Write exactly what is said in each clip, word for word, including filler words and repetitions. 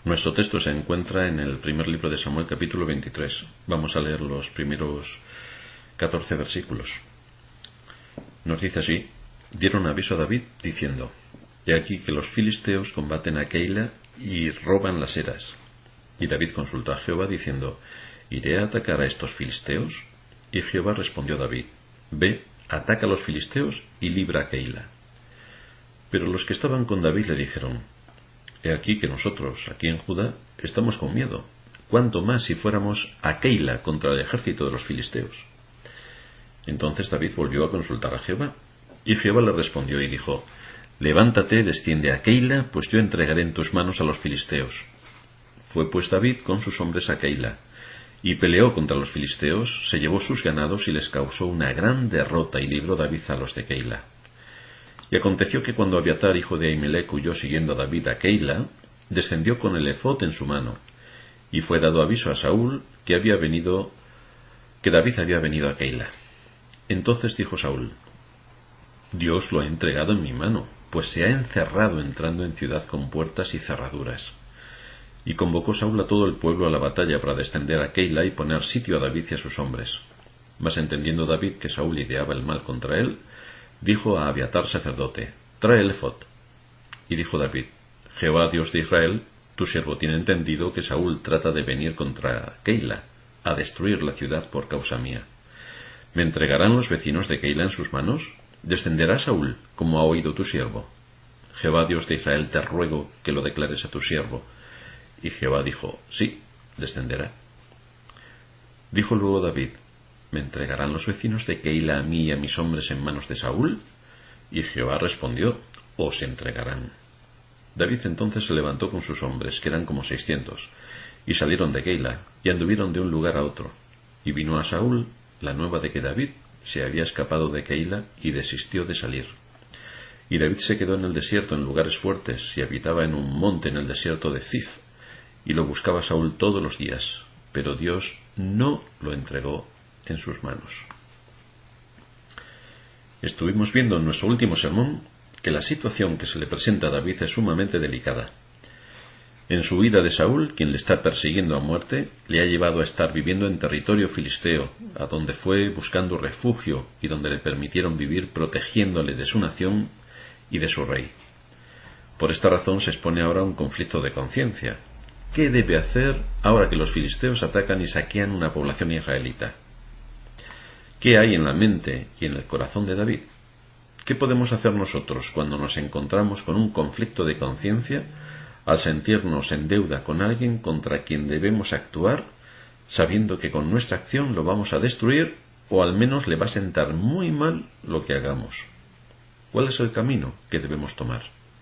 Nuestro texto se encuentra en el primer libro de Samuel, capítulo veintitrés. Vamos a leer los primeros catorce versículos. Nos dice así: dieron aviso a David, diciendo: he aquí que los filisteos combaten a Keila y roban las eras. Y David consultó a Jehová, diciendo: ¿iré a atacar a estos filisteos? Y Jehová respondió a David: ve, ataca a los filisteos y libra a Keila. Pero los que estaban con David le dijeron: he aquí que nosotros, aquí en Judá, estamos con miedo, cuánto más si fuéramos a Keila contra el ejército de los filisteos. Entonces David volvió a consultar a Jehová, y Jehová le respondió y dijo: levántate, desciende a Keila, pues yo entregaré en tus manos a los filisteos. Fue pues David con sus hombres a Keila, y peleó contra los filisteos, se llevó sus ganados y les causó una gran derrota, y libró David a los de Keila. Y aconteció que cuando Abiatar, hijo de Ahimelech, huyó siguiendo a David a Keila, descendió con el ephod en su mano, y fue dado aviso a Saúl que había venido, que David había venido a Keila. Entonces dijo Saúl: Dios lo ha entregado en mi mano, pues se ha encerrado entrando en ciudad con puertas y cerraduras. Y convocó Saúl a todo el pueblo a la batalla para descender a Keila y poner sitio a David y a sus hombres. Mas entendiendo David que Saúl ideaba el mal contra él, dijo a Abiatar sacerdote: trae el ephod. Y dijo David: Jehová Dios de Israel, tu siervo tiene entendido que Saúl trata de venir contra Keila, a destruir la ciudad por causa mía. ¿Me entregarán los vecinos de Keila en sus manos? ¿Descenderá Saúl, como ha oído tu siervo? Jehová Dios de Israel, te ruego que lo declares a tu siervo. Y Jehová dijo: sí, descenderá. Dijo luego David: ¿me entregarán los vecinos de Keila a mí y a mis hombres en manos de Saúl? Y Jehová respondió: os entregarán. David entonces se levantó con sus hombres, que eran como seiscientos, y salieron de Keila, y anduvieron de un lugar a otro. Y vino a Saúl la nueva de que David se había escapado de Keila, y desistió de salir. Y David se quedó en el desierto en lugares fuertes, y habitaba en un monte en el desierto de Zif, y lo buscaba Saúl todos los días, pero Dios no lo entregó en sus manos. Estuvimos viendo en nuestro último sermón que la situación que se le presenta a David es sumamente delicada. En su huida de Saúl, quien le está persiguiendo a muerte, le ha llevado a estar viviendo en territorio filisteo, a donde fue buscando refugio y donde le permitieron vivir protegiéndole de su nación y de su rey. Por esta razón se expone ahora a un conflicto de conciencia. ¿Qué debe hacer ahora que los filisteos atacan y saquean una población israelita? ¿Qué hay en la mente y en el corazón de David? ¿Qué podemos hacer nosotros cuando nos encontramos con un conflicto de conciencia al sentirnos en deuda con alguien contra quien debemos actuar, sabiendo que con nuestra acción lo vamos a destruir o al menos le va a sentar muy mal lo que hagamos? ¿Cuál es el camino que debemos tomar?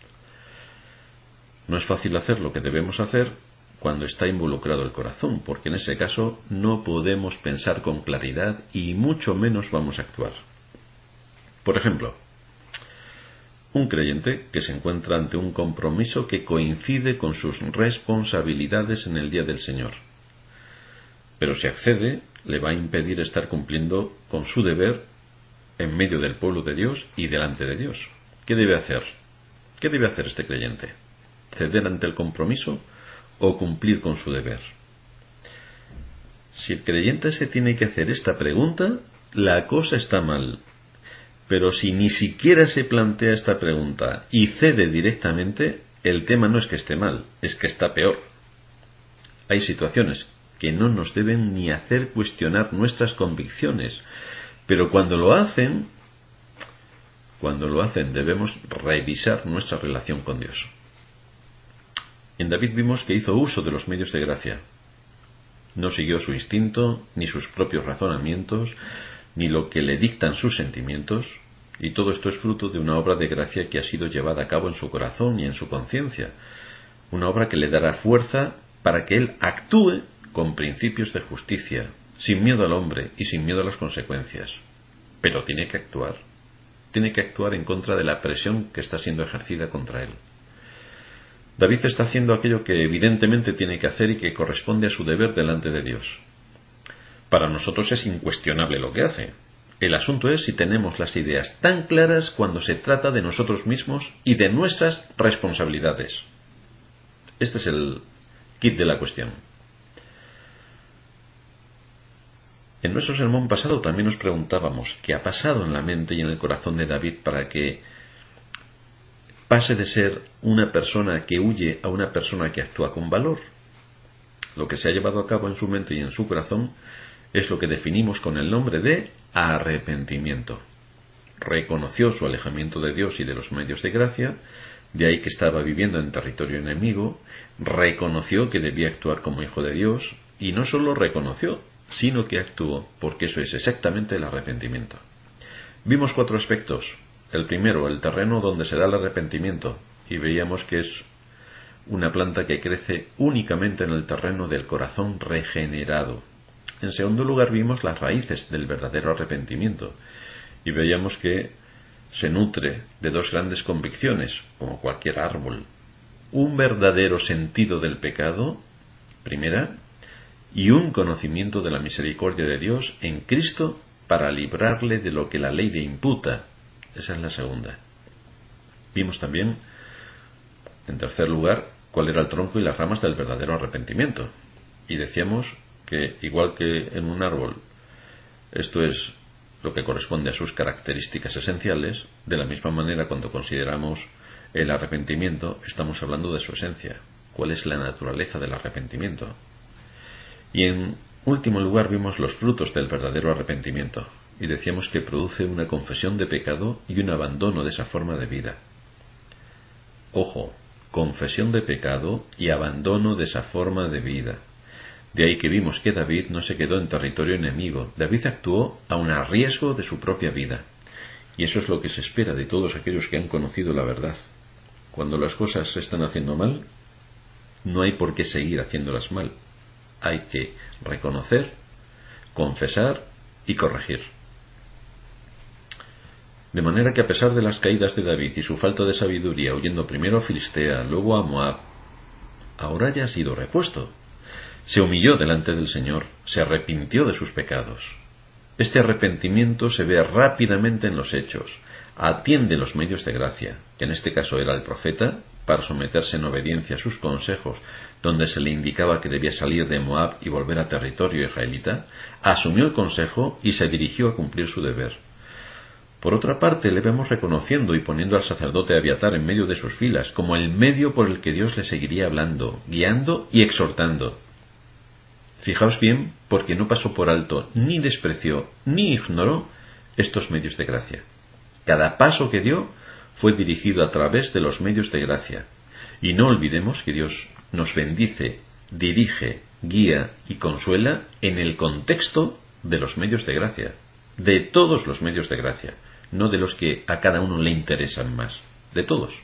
No es fácil hacer lo que debemos hacer cuando está involucrado el corazón, porque en ese caso no podemos pensar con claridad y mucho menos vamos a actuar. Por ejemplo, un creyente que se encuentra ante un compromiso que coincide con sus responsabilidades en el día del Señor, pero si accede, le va a impedir estar cumpliendo con su deber en medio del pueblo de Dios y delante de Dios. ¿Qué debe hacer? ¿Qué debe hacer este creyente? ¿Ceder ante el compromiso o cumplir con su deber? Si el creyente se tiene que hacer esta pregunta, la cosa está mal. Pero si ni siquiera se plantea esta pregunta y cede directamente, el tema no es que esté mal, es que está peor. Hay situaciones que no nos deben ni hacer cuestionar nuestras convicciones, pero cuando lo hacen, cuando lo hacen debemos revisar nuestra relación con Dios. En David vimos que hizo uso de los medios de gracia. No siguió su instinto, ni sus propios razonamientos, ni lo que le dictan sus sentimientos, y todo esto es fruto de una obra de gracia que ha sido llevada a cabo en su corazón y en su conciencia, una obra que le dará fuerza para que él actúe con principios de justicia, sin miedo al hombre y sin miedo a las consecuencias. Pero tiene que actuar, tiene que actuar en contra de la presión que está siendo ejercida contra él. David está haciendo aquello que evidentemente tiene que hacer y que corresponde a su deber delante de Dios. Para nosotros es incuestionable lo que hace. El asunto es si tenemos las ideas tan claras cuando se trata de nosotros mismos y de nuestras responsabilidades. Este es el, quid de la cuestión. En nuestro sermón pasado también nos preguntábamos qué ha pasado en la mente y en el corazón de David para que pase de ser una persona que huye a una persona que actúa con valor. Lo que se ha llevado a cabo en su mente y en su corazón es lo que definimos con el nombre de arrepentimiento. Reconoció su alejamiento de Dios y de los medios de gracia, de ahí que estaba viviendo en territorio enemigo, reconoció que debía actuar como hijo de Dios, y no solo reconoció, sino que actuó, porque eso es exactamente el arrepentimiento. Vimos cuatro aspectos. El primero, el terreno donde se da el arrepentimiento, y veíamos que es una planta que crece únicamente en el terreno del corazón regenerado. En segundo lugar, vimos las raíces del verdadero arrepentimiento, y veíamos que se nutre de dos grandes convicciones, como cualquier árbol. Un verdadero sentido del pecado, primera, y un conocimiento de la misericordia de Dios en Cristo para librarle de lo que la ley le imputa. Esa es la segunda. Vimos también, en tercer lugar, cuál era el tronco y las ramas del verdadero arrepentimiento. Y decíamos que, igual que en un árbol, esto es lo que corresponde a sus características esenciales, de la misma manera cuando consideramos el arrepentimiento, estamos hablando de su esencia. ¿Cuál es la naturaleza del arrepentimiento? Y en último lugar vimos los frutos del verdadero arrepentimiento, y decíamos que produce una confesión de pecado y un abandono de esa forma de vida. Ojo, confesión de pecado y abandono de esa forma de vida. De ahí que vimos que David no se quedó en territorio enemigo. David actuó aun a riesgo de su propia vida. Y eso es lo que se espera de todos aquellos que han conocido la verdad. Cuando las cosas se están haciendo mal, no hay por qué seguir haciéndolas mal. Hay que reconocer, confesar y corregir. De manera que a pesar de las caídas de David y su falta de sabiduría, huyendo primero a Filistea, luego a Moab, ahora ya ha sido repuesto. Se humilló delante del Señor, se arrepintió de sus pecados. Este arrepentimiento se ve rápidamente en los hechos, atiende los medios de gracia, que en este caso era el profeta, para someterse en obediencia a sus consejos, donde se le indicaba que debía salir de Moab y volver a territorio israelita, asumió el consejo y se dirigió a cumplir su deber. Por otra parte, le vemos reconociendo y poniendo al sacerdote Abiatar en medio de sus filas, como el medio por el que Dios le seguiría hablando, guiando y exhortando. Fijaos bien, porque no pasó por alto, ni despreció, ni ignoró estos medios de gracia. Cada paso que dio fue dirigido a través de los medios de gracia. Y no olvidemos que Dios nos bendice, dirige, guía y consuela en el contexto de los medios de gracia, de todos los medios de gracia, no de los que a cada uno le interesan más, de todos.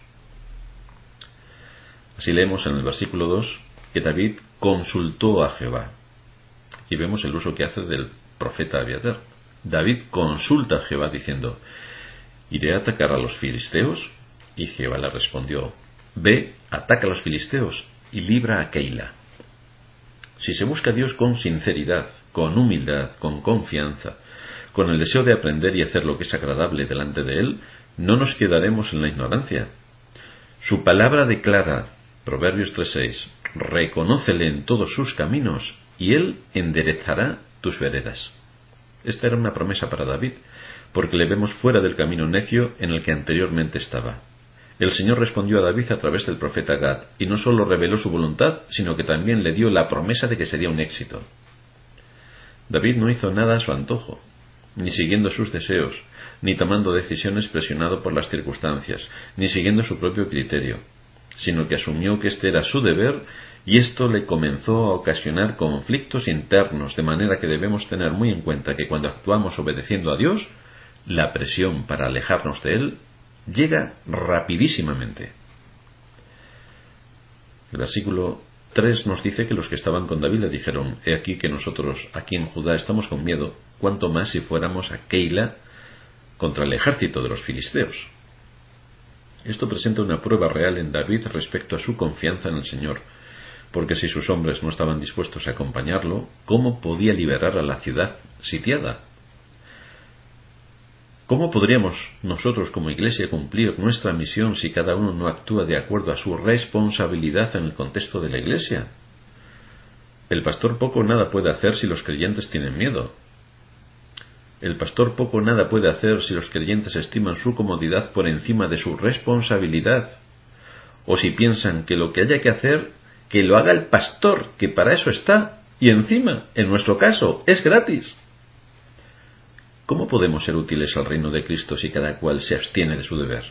Así leemos en el versículo dos que David consultó a Jehová. Y vemos el uso que hace del profeta Abiatar. David consulta a Jehová diciendo: ¿iré a atacar a los filisteos? Y Jehová le respondió: ve, ataca a los filisteos y libra a Keila. Si se busca a Dios con sinceridad, con humildad, con confianza, con el deseo de aprender y hacer lo que es agradable delante de Él, no nos quedaremos en la ignorancia. Su palabra declara, Proverbios tres seis, reconócele en todos sus caminos y Él enderezará tus veredas. Esta era una promesa para David, porque le vemos fuera del camino necio en el que anteriormente estaba. El Señor respondió a David a través del profeta Gad, y no solo reveló su voluntad, sino que también le dio la promesa de que sería un éxito. David no hizo nada a su antojo, ni siguiendo sus deseos, ni tomando decisiones presionado por las circunstancias, ni siguiendo su propio criterio, sino que asumió que este era su deber, y esto le comenzó a ocasionar conflictos internos, de manera que debemos tener muy en cuenta que cuando actuamos obedeciendo a Dios, la presión para alejarnos de Él llega rapidísimamente. El versículo tres nos dice que los que estaban con David le dijeron: he aquí que nosotros aquí en Judá estamos con miedo, cuanto más si fuéramos a Keila contra el ejército de los filisteos. Esto presenta una prueba real en David respecto a su confianza en el Señor, porque si sus hombres no estaban dispuestos a acompañarlo, ¿cómo podía liberar a la ciudad sitiada? ¿Cómo podríamos nosotros como Iglesia cumplir nuestra misión si cada uno no actúa de acuerdo a su responsabilidad en el contexto de la Iglesia? El pastor poco o nada puede hacer si los creyentes tienen miedo. El pastor poco o nada puede hacer si los creyentes estiman su comodidad por encima de su responsabilidad, o si piensan que lo que haya que hacer, que lo haga el pastor, que para eso está, y encima, en nuestro caso, es gratis. ¿Cómo podemos ser útiles al reino de Cristo si cada cual se abstiene de su deber?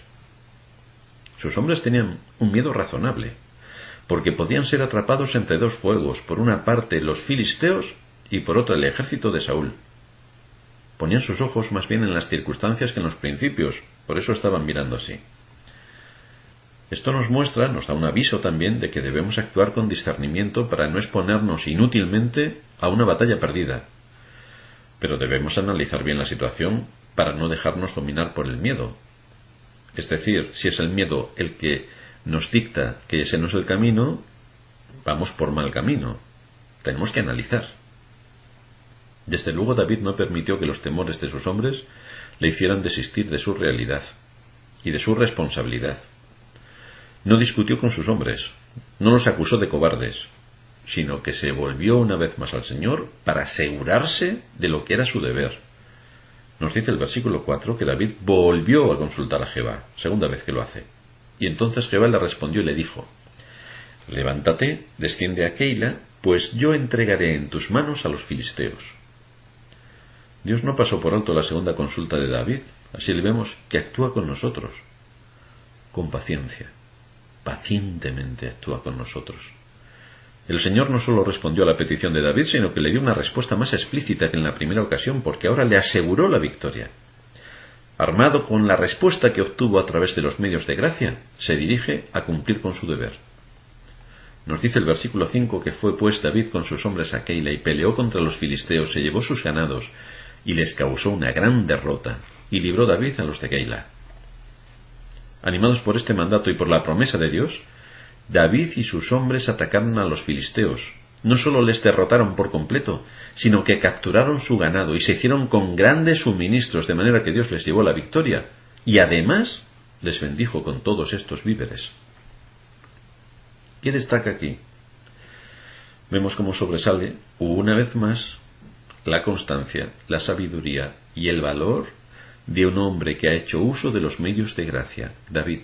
Sus hombres tenían un miedo razonable, porque podían ser atrapados entre dos fuegos, por una parte los filisteos y por otra el ejército de Saúl. Ponían sus ojos más bien en las circunstancias que en los principios, por eso estaban mirando así. Esto nos muestra, nos da un aviso también de que debemos actuar con discernimiento para no exponernos inútilmente a una batalla perdida. Pero debemos analizar bien la situación para no dejarnos dominar por el miedo. Es decir, si es el miedo el que nos dicta que ese no es el camino, vamos por mal camino. Tenemos que analizar. Desde luego David no permitió que los temores de sus hombres le hicieran desistir de su realidad y de su responsabilidad. No discutió con sus hombres, no los acusó de cobardes, sino que se volvió una vez más al Señor para asegurarse de lo que era su deber. Nos dice el versículo cuatro que David volvió a consultar a Jehová, segunda vez que lo hace. Y entonces Jehová le respondió y le dijo: levántate, desciende a Keila, pues yo entregaré en tus manos a los filisteos. Dios no pasó por alto la segunda consulta de David, así le vemos que actúa con nosotros, con paciencia, pacientemente actúa con nosotros. El Señor no solo respondió a la petición de David, sino que le dio una respuesta más explícita que en la primera ocasión, porque ahora le aseguró la victoria. Armado con la respuesta que obtuvo a través de los medios de gracia, se dirige a cumplir con su deber. Nos dice el versículo cinco que fue pues David con sus hombres a Keila y peleó contra los filisteos, se llevó sus ganados y les causó una gran derrota, y libró David a los de Keila. Animados por este mandato y por la promesa de Dios, David y sus hombres atacaron a los filisteos. No solo les derrotaron por completo, sino que capturaron su ganado y se hicieron con grandes suministros, de manera que Dios les llevó la victoria, y además les bendijo con todos estos víveres. ¿Qué destaca aquí? Vemos cómo sobresale, una vez más, la constancia, la sabiduría y el valor de un hombre que ha hecho uso de los medios de gracia, David.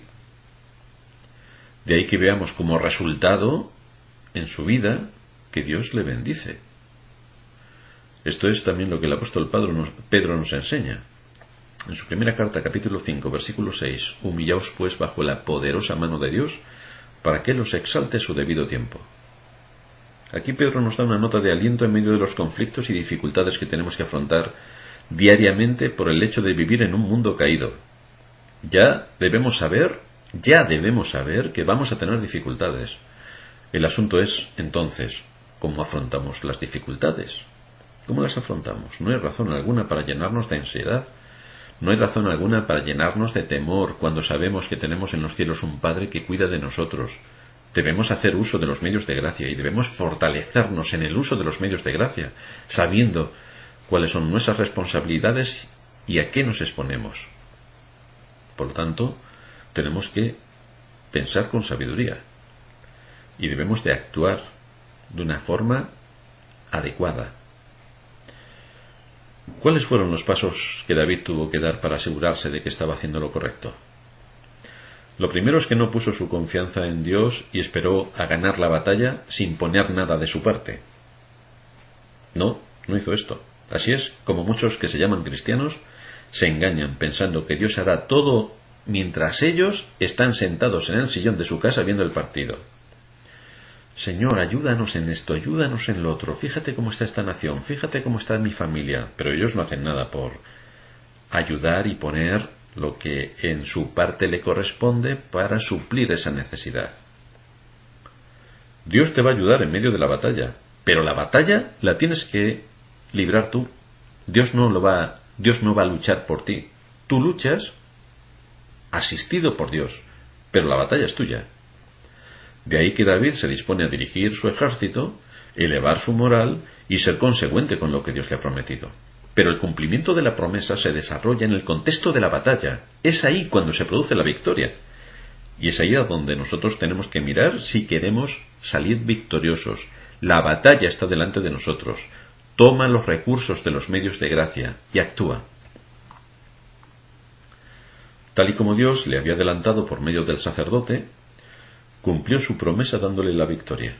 De ahí que veamos como resultado en su vida que Dios le bendice. Esto es también lo que el apóstol Pedro nos enseña. En su primera carta, capítulo cinco, versículo seis, humillaos pues bajo la poderosa mano de Dios, para que Él os exalte a su debido tiempo. Aquí Pedro nos da una nota de aliento en medio de los conflictos y dificultades que tenemos que afrontar diariamente por el hecho de vivir en un mundo caído. Ya debemos saber, ya debemos saber que vamos a tener dificultades. El asunto es, entonces, ¿cómo afrontamos las dificultades? ¿Cómo las afrontamos? No hay razón alguna para llenarnos de ansiedad. No hay razón alguna para llenarnos de temor cuando sabemos que tenemos en los cielos un Padre que cuida de nosotros. Debemos hacer uso de los medios de gracia y debemos fortalecernos en el uso de los medios de gracia, sabiendo cuáles son nuestras responsabilidades y a qué nos exponemos. Por lo tanto, tenemos que pensar con sabiduría y debemos de actuar de una forma adecuada. ¿Cuáles fueron los pasos que David tuvo que dar para asegurarse de que estaba haciendo lo correcto? Lo primero es que no puso su confianza en Dios y esperó a ganar la batalla sin poner nada de su parte. No, no hizo esto. Así es como muchos que se llaman cristianos se engañan pensando que Dios hará todo mientras ellos están sentados en el sillón de su casa viendo el partido. Señor, ayúdanos en esto, ayúdanos en lo otro, fíjate cómo está esta nación, fíjate cómo está mi familia, pero ellos no hacen nada por ayudar y poner lo que en su parte le corresponde para suplir esa necesidad. Dios te va a ayudar en medio de la batalla, pero la batalla la tienes que librar tú. Dios no lo va, Dios no va a luchar por ti. Tú luchas asistido por Dios, pero la batalla es tuya. De ahí que David se dispone a dirigir su ejército, elevar su moral y ser consecuente con lo que Dios le ha prometido. Pero el cumplimiento de la promesa se desarrolla en el contexto de la batalla. Es ahí cuando se produce la victoria. Y es ahí a donde nosotros tenemos que mirar si queremos salir victoriosos, La batalla está delante de nosotros. Toma los recursos de los medios de gracia y actúa. Tal y como Dios le había adelantado por medio del sacerdote, cumplió su promesa dándole la victoria.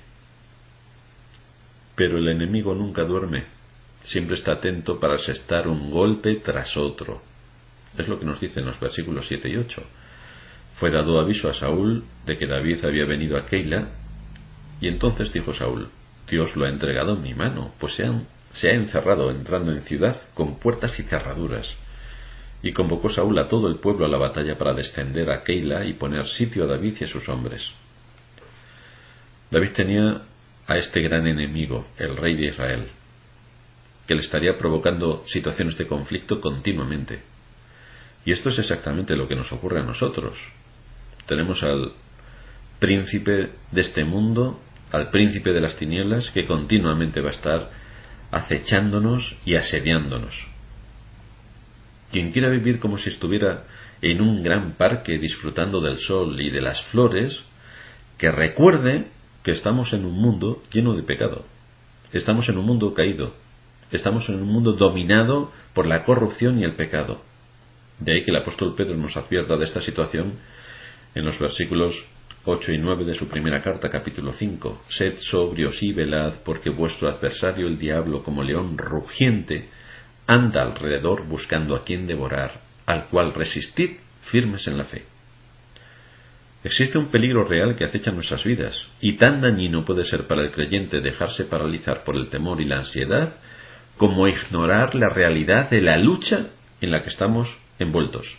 Pero el enemigo nunca duerme, siempre está atento para asestar un golpe tras otro. Es lo que nos dicen los versículos siete y ocho. Fue dado aviso a Saúl de que David había venido a Keila, y entonces dijo Saúl: Dios lo ha entregado en mi mano, pues se, han, se ha encerrado entrando en ciudad con puertas y cerraduras. Y convocó Saúl a todo el pueblo a la batalla para descender a Keila y poner sitio a David y a sus hombres. David tenía a este gran enemigo, el rey de Israel, que le estaría provocando situaciones de conflicto continuamente. Y esto es exactamente lo que nos ocurre a nosotros. Tenemos al príncipe de este mundo, al príncipe de las tinieblas, que continuamente va a estar acechándonos y asediándonos. Quien quiera vivir como si estuviera en un gran parque disfrutando del sol y de las flores, que recuerde que estamos en un mundo lleno de pecado. Estamos en un mundo caído. Estamos en un mundo dominado por la corrupción y el pecado. De ahí que el apóstol Pedro nos advierta de esta situación en los versículos ocho y nueve de su primera carta, capítulo cinco. Sed sobrios y velad, porque vuestro adversario el diablo, como león rugiente, anda alrededor buscando a quien devorar, al cual resistid firmes en la fe. Existe un peligro real que acecha nuestras vidas, y tan dañino puede ser para el creyente dejarse paralizar por el temor y la ansiedad, como ignorar la realidad de la lucha en la que estamos envueltos.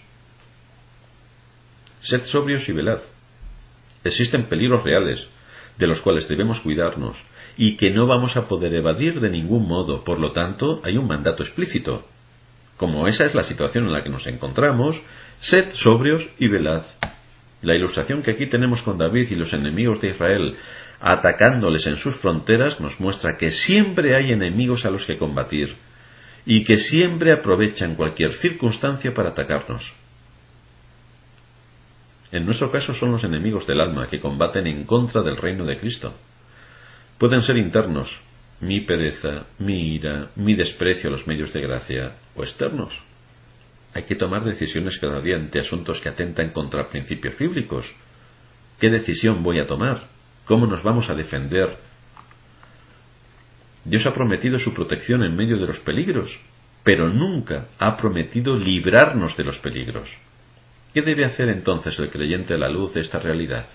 Sed sobrios y velad. Existen peligros reales, de los cuales debemos cuidarnos, y que no vamos a poder evadir de ningún modo. Por lo tanto, hay un mandato explícito. Como esa es la situación en la que nos encontramos, sed sobrios y velad. La ilustración que aquí tenemos con David y los enemigos de Israel atacándoles en sus fronteras nos muestra que siempre hay enemigos a los que combatir y que siempre aprovechan cualquier circunstancia para atacarnos. En nuestro caso son los enemigos del alma que combaten en contra del reino de Cristo. Pueden ser internos, mi pereza, mi ira, mi desprecio a los medios de gracia, o externos. Hay que tomar decisiones cada día ante asuntos que atentan contra principios bíblicos. ¿Qué decisión voy a tomar? ¿Cómo nos vamos a defender? Dios ha prometido su protección en medio de los peligros, pero nunca ha prometido librarnos de los peligros. ¿Qué debe hacer entonces el creyente a la luz de esta realidad?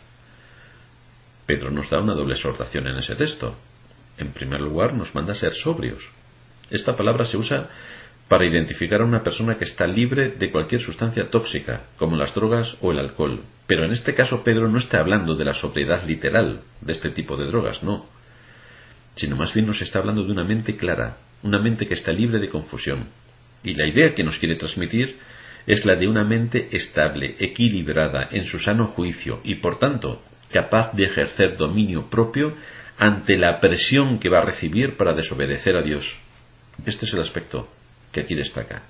Pedro nos da una doble exhortación en ese texto. En primer lugar, nos manda a ser sobrios. Esta palabra se usa para identificar a una persona que está libre de cualquier sustancia tóxica, como las drogas o el alcohol. Pero en este caso Pedro no está hablando de la sobriedad literal de este tipo de drogas, no. Sino más bien nos está hablando de una mente clara, una mente que está libre de confusión. Y la idea que nos quiere transmitir es la de una mente estable, equilibrada, en su sano juicio y, por tanto, capaz de ejercer dominio propio ante la presión que va a recibir para desobedecer a Dios. Este es el aspecto que aquí destaca.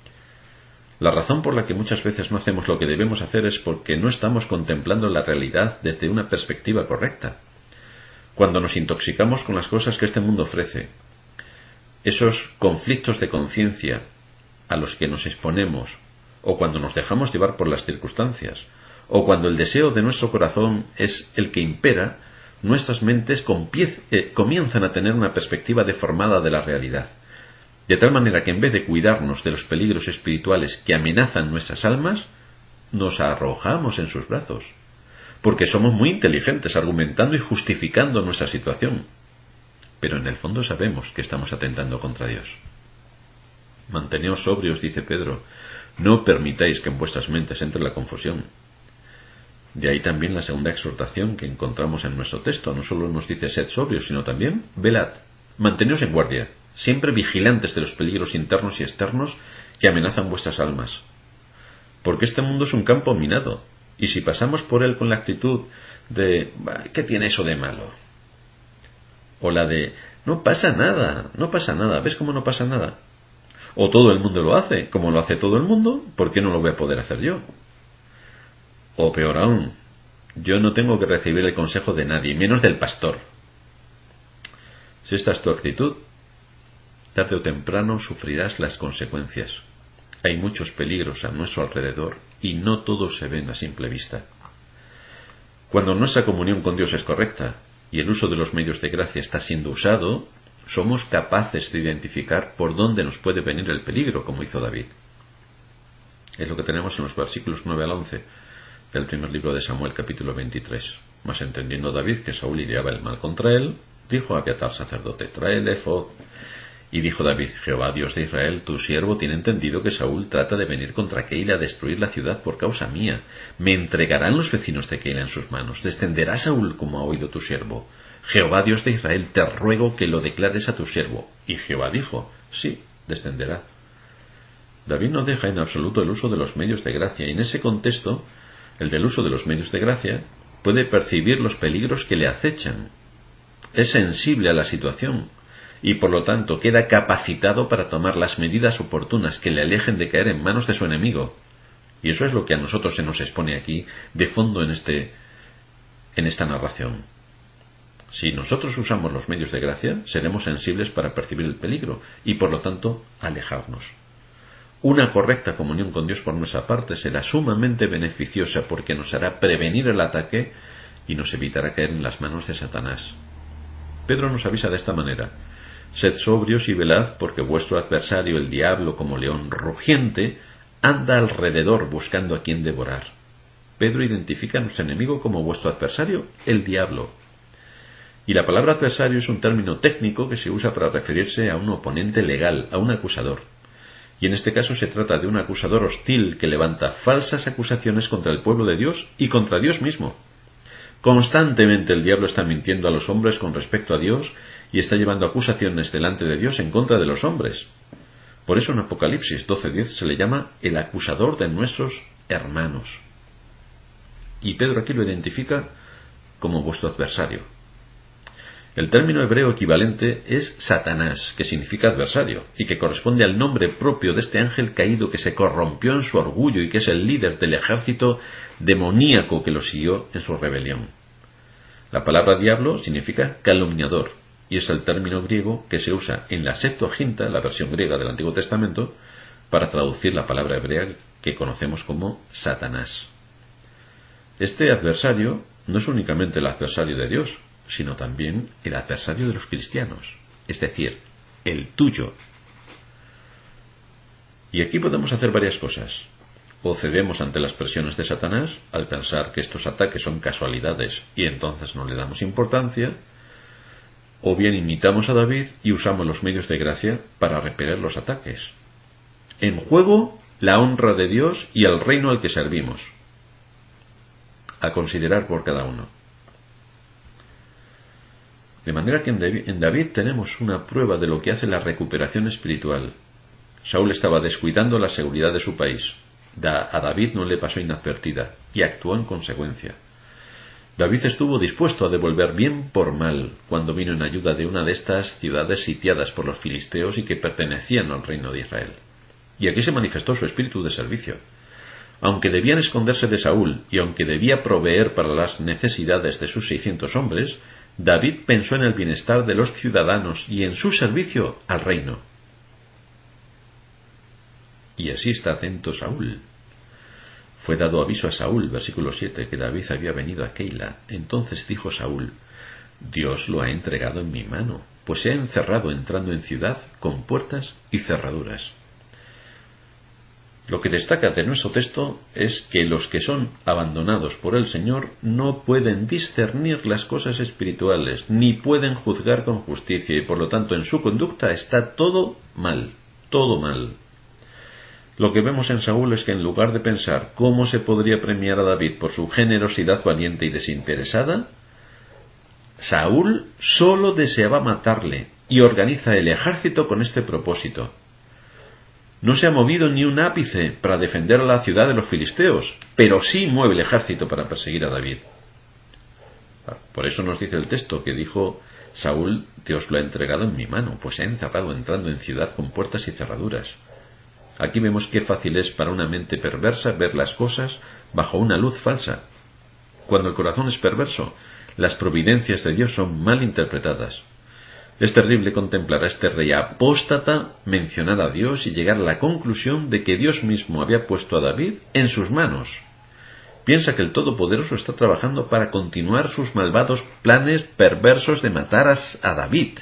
La razón por la que muchas veces no hacemos lo que debemos hacer es porque no estamos contemplando la realidad desde una perspectiva correcta. Cuando nos intoxicamos con las cosas que este mundo ofrece, esos conflictos de conciencia a los que nos exponemos, o cuando nos dejamos llevar por las circunstancias, o cuando el deseo de nuestro corazón es el que impera, nuestras mentes comienzan a tener una perspectiva deformada de la realidad. De tal manera que en vez de cuidarnos de los peligros espirituales que amenazan nuestras almas, nos arrojamos en sus brazos, porque somos muy inteligentes argumentando y justificando nuestra situación. Pero en el fondo sabemos que estamos atentando contra Dios. Manteneos sobrios, dice Pedro, no permitáis que en vuestras mentes entre la confusión. De ahí también la segunda exhortación que encontramos en nuestro texto. No solo nos dice sed sobrios, sino también velad, manteneos en guardia, siempre vigilantes de los peligros internos y externos que amenazan vuestras almas. Porque este mundo es un campo minado, y si pasamos por él con la actitud de ¿qué tiene eso de malo? O la de no pasa nada, no pasa nada, ¿ves cómo no pasa nada? O todo el mundo lo hace, como lo hace todo el mundo, ¿por qué no lo voy a poder hacer yo? O peor aún, yo no tengo que recibir el consejo de nadie, menos del pastor. Si esta es tu actitud, tarde o temprano sufrirás las consecuencias. Hay muchos peligros a nuestro alrededor y no todos se ven a simple vista. Cuando nuestra comunión con Dios es correcta y el uso de los medios de gracia está siendo usado, somos capaces de identificar por dónde nos puede venir el peligro, como hizo David. Es lo que tenemos en los versículos nueve al once del primer libro de Samuel, capítulo veintitrés. Mas entendiendo David que Saúl ideaba el mal contra él, dijo a Abiatar sacerdote: trae el efod. Y dijo David: Jehová Dios de Israel, tu siervo tiene entendido que Saúl trata de venir contra Keila a destruir la ciudad por causa mía. Me entregarán los vecinos de Keila en sus manos. ¿Descenderá Saúl como ha oído tu siervo? Jehová Dios de Israel, te ruego que lo declares a tu siervo. Y Jehová dijo: sí, descenderá. David no deja en absoluto el uso de los medios de gracia, y en ese contexto, el del uso de los medios de gracia, puede percibir los peligros que le acechan. Es sensible a la situación, y por lo tanto queda capacitado para tomar las medidas oportunas que le alejen de caer en manos de su enemigo. Y eso es lo que a nosotros se nos expone aquí de fondo en, este, en esta narración. Si nosotros usamos los medios de gracia, seremos sensibles para percibir el peligro y por lo tanto alejarnos. Una correcta comunión con Dios por nuestra parte será sumamente beneficiosa porque nos hará prevenir el ataque y nos evitará caer en las manos de Satanás. Pedro nos avisa de esta manera: sed sobrios y velad, porque vuestro adversario el diablo, como león rugiente, anda alrededor buscando a quien devorar. Pedro identifica a nuestro enemigo como vuestro adversario, el diablo. Y la palabra adversario es un término técnico que se usa para referirse a un oponente legal, a un acusador. Y en este caso se trata de un acusador hostil que levanta falsas acusaciones contra el pueblo de Dios y contra Dios mismo. Constantemente el diablo está mintiendo a los hombres con respecto a Dios y está llevando acusaciones delante de Dios en contra de los hombres. Por eso en Apocalipsis doce diez se le llama el acusador de nuestros hermanos. Y Pedro aquí lo identifica como vuestro adversario. El término hebreo equivalente es Satanás, que significa adversario, y que corresponde al nombre propio de este ángel caído que se corrompió en su orgullo y que es el líder del ejército demoníaco que lo siguió en su rebelión. La palabra diablo significa calumniador, y es el término griego que se usa en la Septuaginta, la versión griega del Antiguo Testamento, para traducir la palabra hebrea que conocemos como Satanás. Este adversario no es únicamente el adversario de Dios, sino también el adversario de los cristianos, es decir, el tuyo. Y aquí podemos hacer varias cosas. O cedemos ante las presiones de Satanás al pensar que estos ataques son casualidades y entonces no le damos importancia, o bien imitamos a David y usamos los medios de gracia para repeler los ataques. En juego, la honra de Dios y el reino al que servimos. A considerar por cada uno. De manera que en David tenemos una prueba de lo que hace la recuperación espiritual. Saúl estaba descuidando la seguridad de su país. A David no le pasó inadvertida y actuó en consecuencia. David estuvo dispuesto a devolver bien por mal cuando vino en ayuda de una de estas ciudades sitiadas por los filisteos y que pertenecían al reino de Israel. Y aquí se manifestó su espíritu de servicio. Aunque debían esconderse de Saúl y aunque debía proveer para las necesidades de sus seiscientos hombres, David pensó en el bienestar de los ciudadanos y en su servicio al reino. Y así está atento Saúl. Fue dado aviso a Saúl, versículo siete, que David había venido a Keila. Entonces dijo Saúl: Dios lo ha entregado en mi mano, pues se ha encerrado entrando en ciudad con puertas y cerraduras. Lo que destaca de nuestro texto es que los que son abandonados por el Señor no pueden discernir las cosas espirituales, ni pueden juzgar con justicia, y por lo tanto en su conducta está todo mal, todo mal. Lo que vemos en Saúl es que en lugar de pensar cómo se podría premiar a David por su generosidad valiente y desinteresada, Saúl solo deseaba matarle y organiza el ejército con este propósito. No se ha movido ni un ápice para defender a la ciudad de los filisteos, pero sí mueve el ejército para perseguir a David. Por eso nos dice el texto que dijo Saúl: Dios lo ha entregado en mi mano, pues se ha encerrado entrando en ciudad con puertas y cerraduras. Aquí vemos qué fácil es para una mente perversa ver las cosas bajo una luz falsa. Cuando el corazón es perverso, las providencias de Dios son mal interpretadas. Es terrible contemplar a este rey apóstata mencionar a Dios y llegar a la conclusión de que Dios mismo había puesto a David en sus manos. Piensa que el Todopoderoso está trabajando para continuar sus malvados planes perversos de matar a David.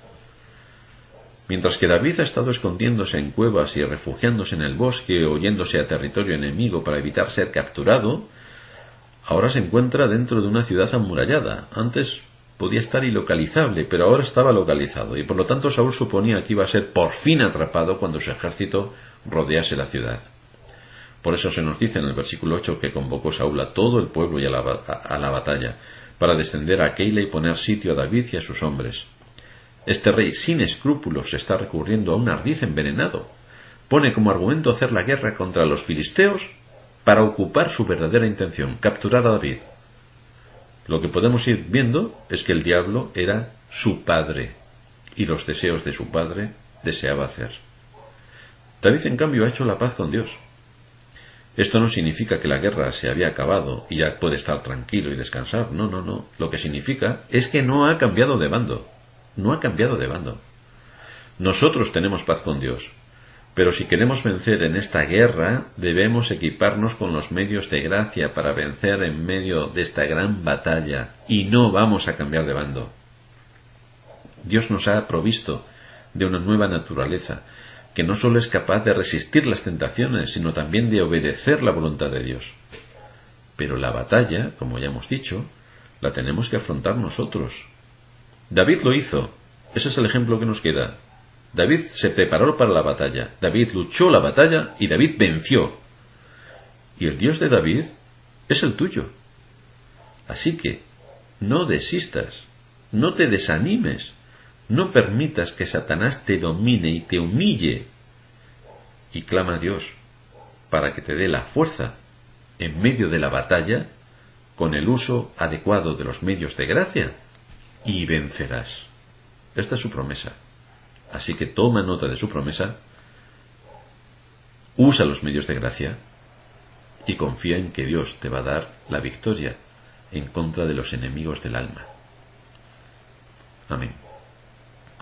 Mientras que David ha estado escondiéndose en cuevas y refugiándose en el bosque o yéndose a territorio enemigo para evitar ser capturado, ahora se encuentra dentro de una ciudad amurallada. Antes podía estar ilocalizable, pero ahora estaba localizado, y por lo tanto Saúl suponía que iba a ser por fin atrapado cuando su ejército rodease la ciudad. Por eso se nos dice en el versículo ocho que convocó Saúl a todo el pueblo y a la, a la batalla, para descender a Keila y poner sitio a David y a sus hombres. Este rey sin escrúpulos está recurriendo a un ardid envenenado. Pone como argumento hacer la guerra contra los filisteos para ocupar su verdadera intención, capturar a David. Lo que podemos ir viendo es que el diablo era su padre, y los deseos de su padre deseaba hacer. David, en cambio, ha hecho la paz con Dios. Esto no significa que la guerra se había acabado y ya puede estar tranquilo y descansar. No, no, no. Lo que significa es que no ha cambiado de bando. No ha cambiado de bando. Nosotros tenemos paz con Dios. Pero si queremos vencer en esta guerra, debemos equiparnos con los medios de gracia para vencer en medio de esta gran batalla, y no vamos a cambiar de bando. Dios nos ha provisto de una nueva naturaleza, que no solo es capaz de resistir las tentaciones, sino también de obedecer la voluntad de Dios. Pero la batalla, como ya hemos dicho, la tenemos que afrontar nosotros. David lo hizo. Ese es el ejemplo que nos queda. David se preparó para la batalla, David luchó la batalla y David venció. Y el Dios de David es el tuyo. Así que no desistas, no te desanimes, no permitas que Satanás te domine y te humille. Y clama a Dios para que te dé la fuerza en medio de la batalla con el uso adecuado de los medios de gracia y vencerás. Esta es su promesa. Así que toma nota de su promesa, usa los medios de gracia y confía en que Dios te va a dar la victoria en contra de los enemigos del alma. Amén.